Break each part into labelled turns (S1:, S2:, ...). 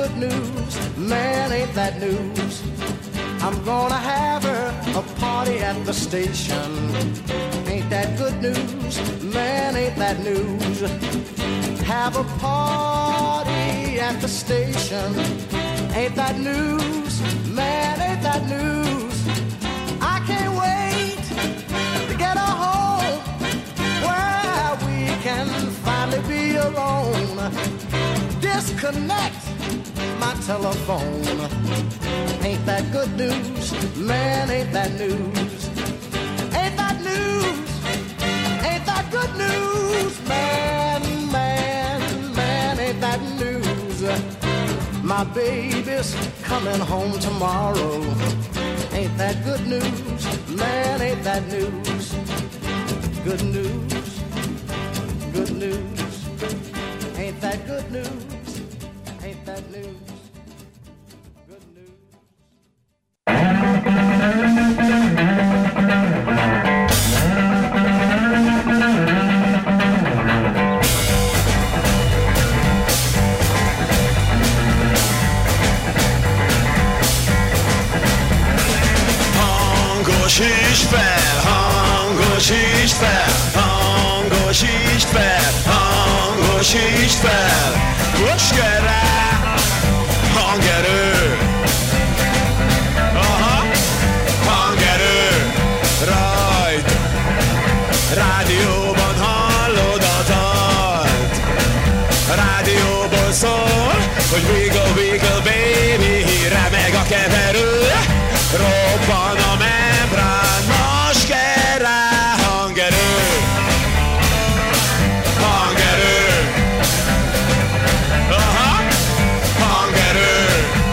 S1: good news? Man, ain't that news? I'm gonna have her a party at the station. Ain't that good news? Man, ain't that news? Have a party at the station. Ain't that news? Man, ain't that news? I can't wait to get her home where we can finally be alone. Disconnect my telephone. Ain't that good news? Man, ain't that news? Ain't that news? Ain't that good news? Man, ain't that news? My baby's coming home tomorrow. Ain't that good news? Man, ain't that news? Good news, good news. Ain't that good news? Ain't that news? Good news.
S2: Hangosítsd fel, hangosítsd fel, hangosítsd fel, hangosítsd fel. Most kell rá hangerő. Aha, hangerő. Rajt. Rádióban hallod a dalt. Rádióból szól, hogy wiggle, wiggle, baby. Remeg a keverő. Robban a membrán, most kell rá hangerő. Hangerő. Aha, hangerő.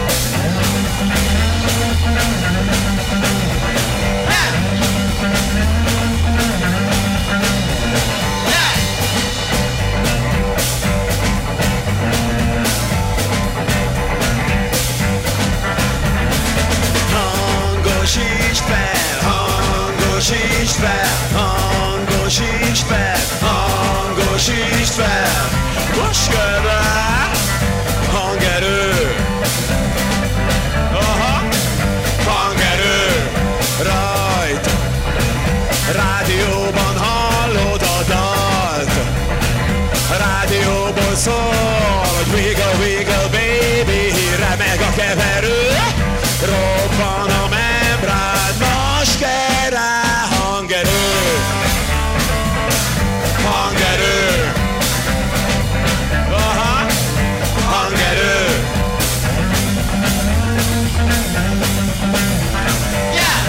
S2: Hangosítsd fel, hangosítsd fel, hangosítsd fel, hangosítsd fel. Most kell rá hangerő. Aha, hangerő. Rajt. Rádióban hallod a dalt. Rádióból szól, hogy wiggle, wiggle, baby. Remeg a keverő. Robban a membrán, most kell rá hangerő. Hangerő. Aha, hangerő. Yeah.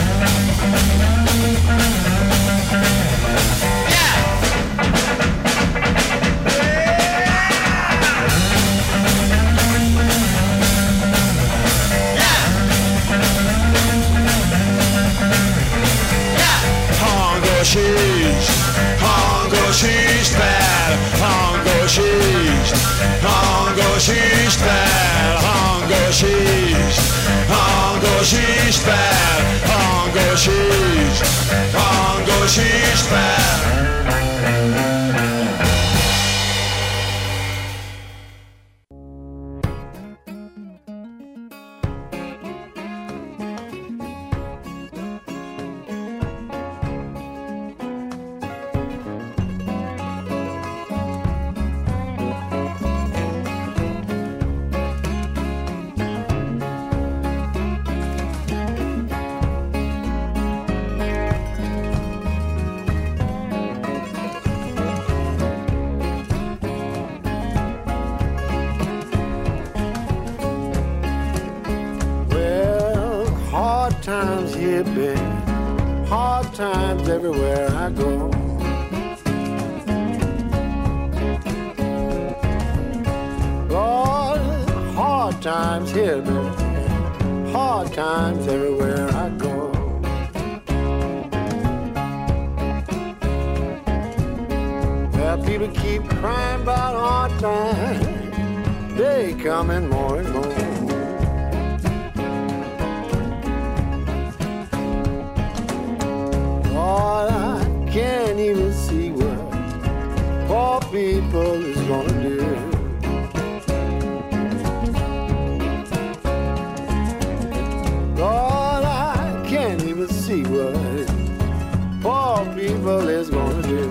S2: Yeah. Hangosítsd, hangosítsd fel, hangosítsd, hangosítsd fel, hangosítsd, hangosítsd fel, hangosítsd, hangosítsd fel.
S3: Times here, babe, hard times everywhere I go. Lord, hard times here, babe, hard times everywhere I go. Well, people keep crying about hard times, they coming more and more. Lord, I can't even see what poor people is gonna do. see what poor people is gonna do.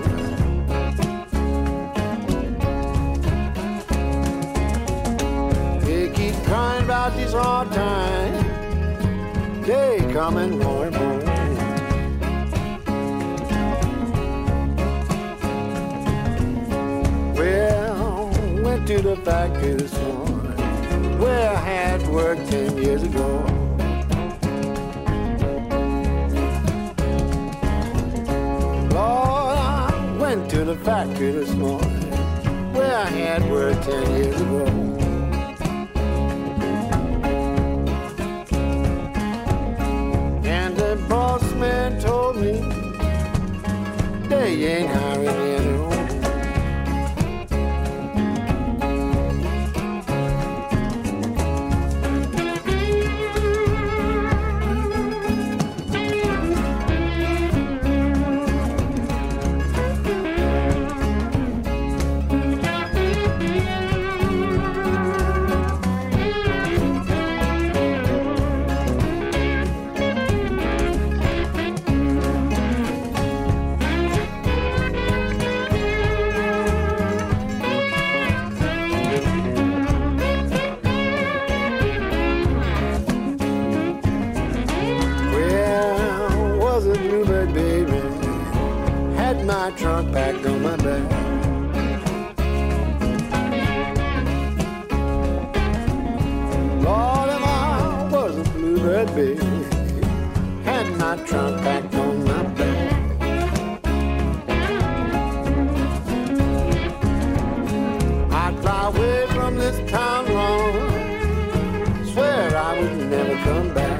S3: They keep crying about these hard times. They coming more and more. Well, went to the factory this morning where I had worked 10 years ago. Lord, I went to the factory this morning where I had worked 10 years ago. And the boss man told me they ain't hiring anyone. Trunk packed on my back. Lord, if I was a bluebird baby, had my trunk packed on my back. I'd fly away from this town long, swear I would never come back.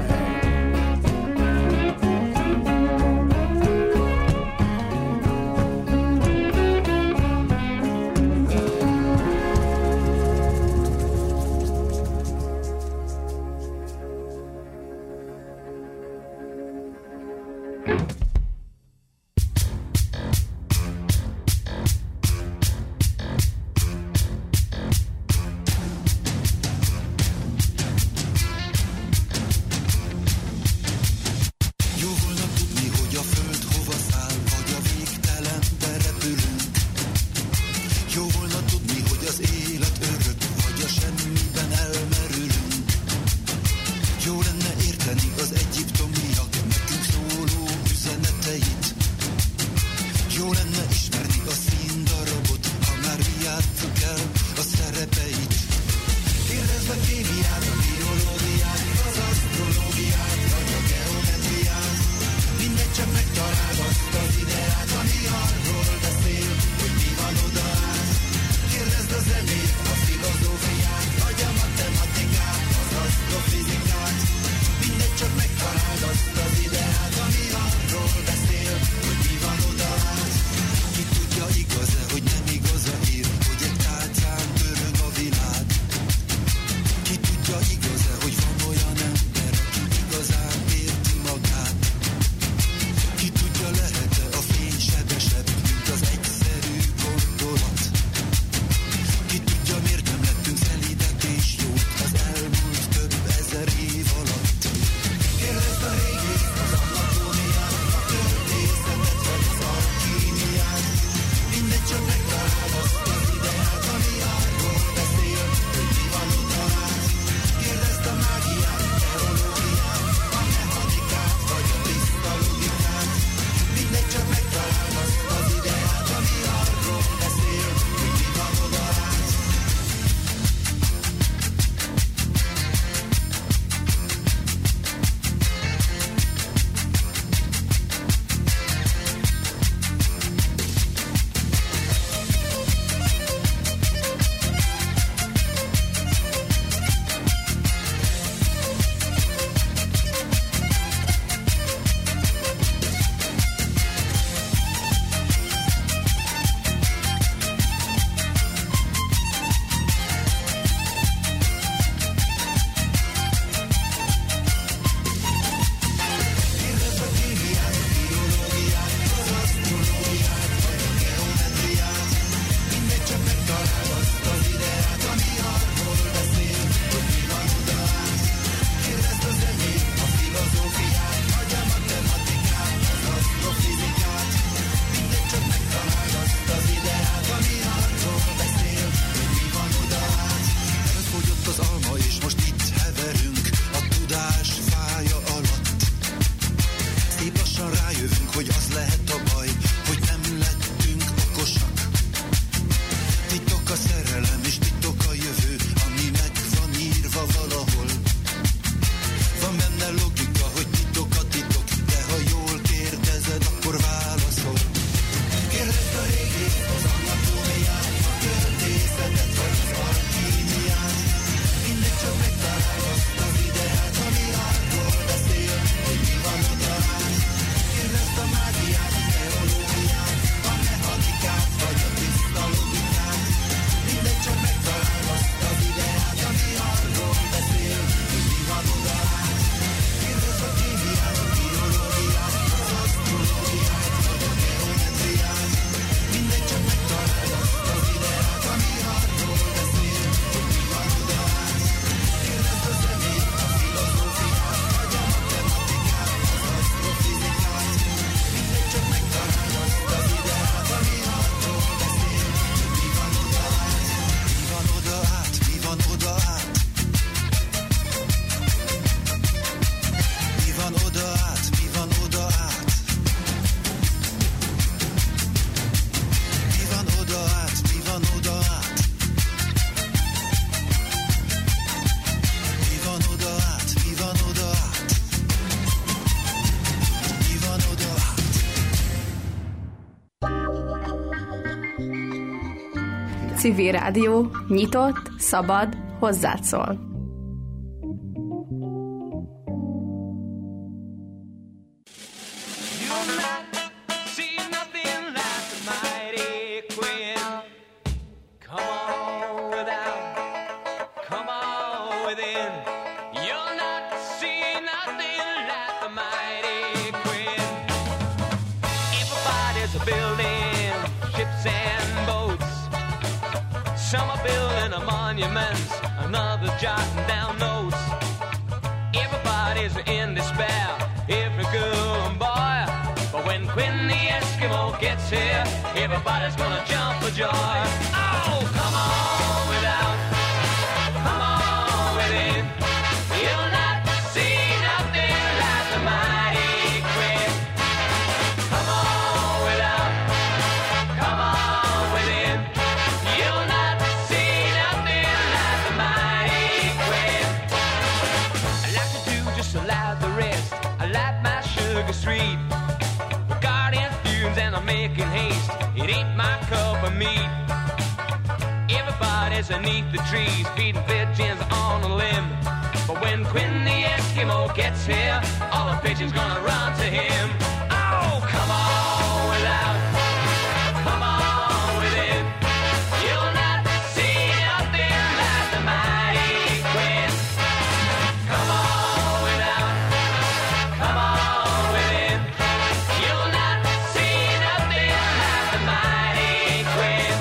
S4: Ki tudja, Civil Rádió, nyitott, szabad, hozzád szól.
S5: Another jotting down notes. Everybody's in despair, every girl and boy. But when Quinn the Eskimo gets here, everybody's gonna jump for joy. Oh, come on without, come on within. You'll not see nothing like the mighty Quinn. Come on without, come on within. You'll not see nothing like the mighty Quinn. I like to do just like the rest. I like my sugar sweet. Regarding fumes and I'm making haste. It ain't my cup of meat. Everybody's beneath the trees, feeding pigeons on a limb. But when Quinn the Eskimo gets here, all the pigeons gonna run to him. Oh, come on without, come on within. You'll not see nothing like the mighty Quinn. Come on without, come on within. You'll not see nothing like the mighty Quinn.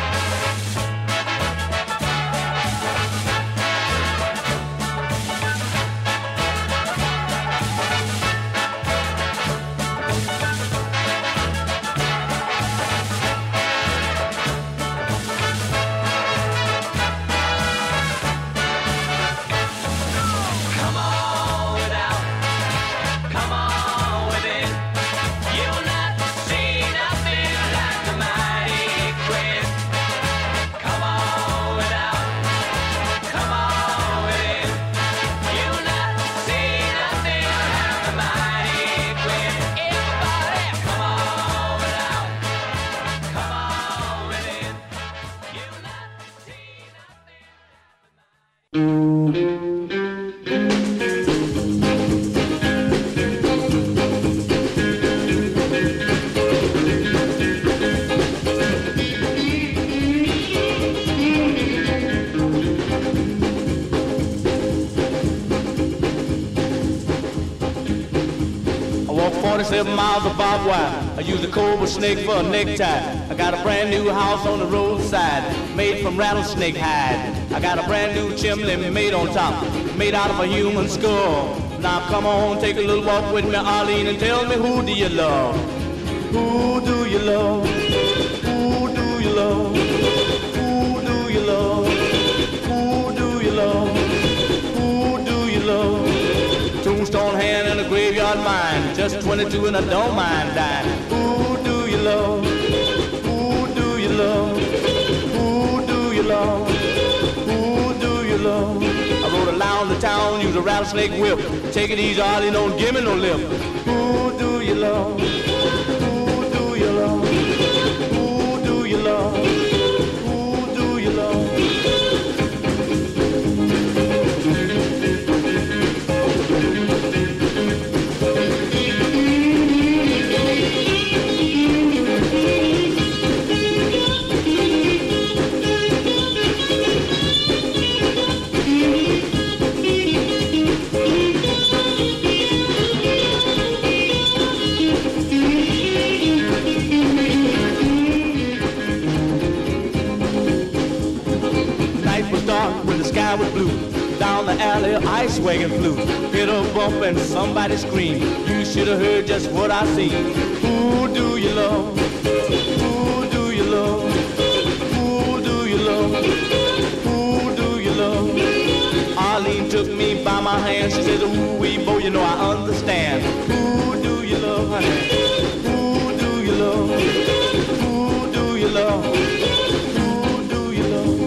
S5: Come on without, come on within. You'll not see nothing like the mighty Quinn. Come on without, come on within. You'll not see nothing like the mighty Quinn. Everybody, come on without, come on within. You'll not see nothing.
S6: I walk 47 miles of barbed wire. I use a cobra snake for a necktie. I got a brand new house on the roadside, made from rattlesnake hide. I got a brand new chimney made on top, made out of a human skull. Now come on, take a little walk with me, Arlene, and tell me, who do you love? Who do you love? Who do you love? Who do you love? Who do you love? Who do you love? Tombstone hand and a graveyard mind, just 22 and I don't mind dying. Who do you love? Who do you love? Who do you love? Who do you love? I rode around the town, use a rattlesnake whip. Take it easy, Arlie, don't give me no lip. Who do you love? Who do you love? Who do you love? Who do you love? When the sky was blue, down the alley, a ice wagon flew. Hit a bump and somebody screamed. You should have heard just what I seen. Who do you love? Who do you love? Who do you love? Who do you love? Arlene took me by my hand. She says, ooh, wee, boy, you know I understand. Who do you love, honey? Who do you love? Who do you love? Who do you love?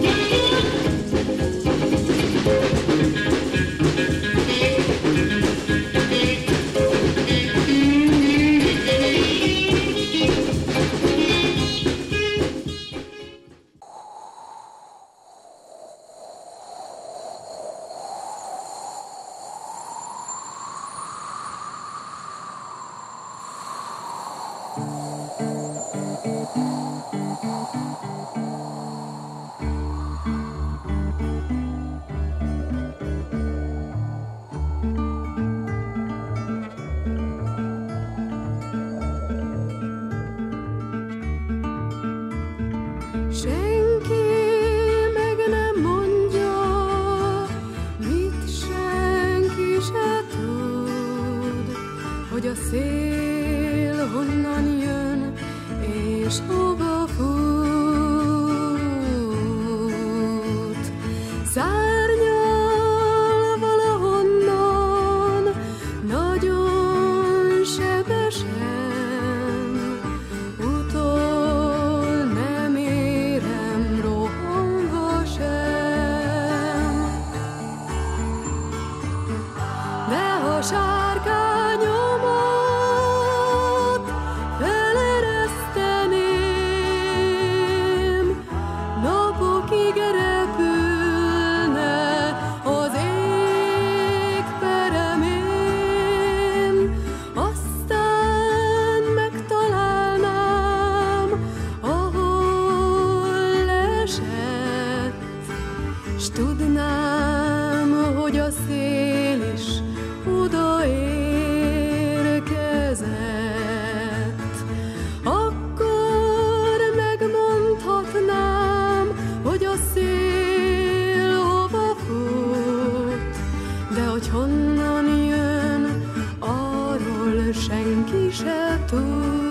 S7: hogy honnan jön, arról senki se tud.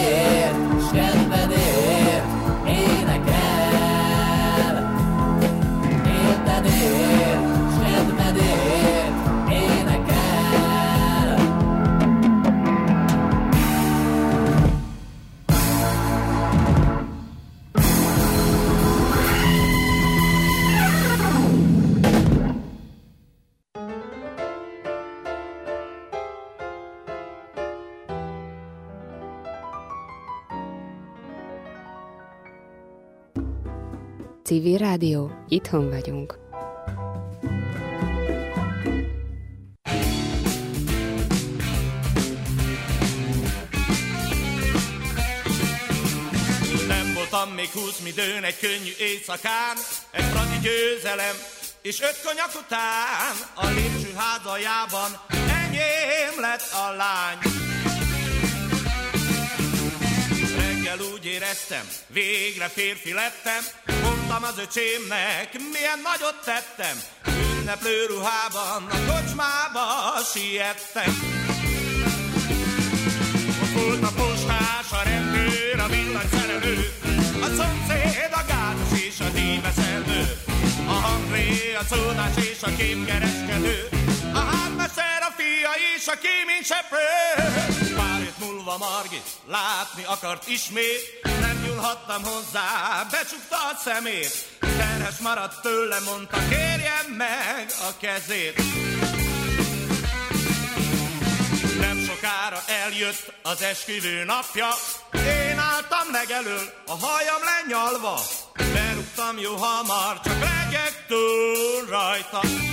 S8: kedvedért, s kedvedért énekel. Értedért, s kedvedért énekel.
S9: Civil Rádió, itthon vagyunk.
S2: Nem voltam még 20 midőn egy könnyű éjszakán, egy fradi győzelem és 5 konyak után a lépcsőház aljában enyém lett a lány. Reggel úgy éreztem, végre férfi lettem, mondtam az öcsémnek, milyen nagyot tettem, ünneplő ruhában a kocsmába siettem. Ott volt a postás, a rendőr, a villanyszerelő, a szomszéd, a gázos és a díjbeszelő, a hangré, a szódás és a képkereskedő, a házmester, a fia és a kéményseprő. Pár hét múlva Margit látni akart ismét, nem nyúlhattam hozzá, becsukta a szemét. Terhes maradt tőle, mondta, kérjem meg a kezét. Nem sokára eljött az esküvő napja, én álltam legelől, a hajam lenyalva. Berúgtam jó hamar, csak legyek túl rajta.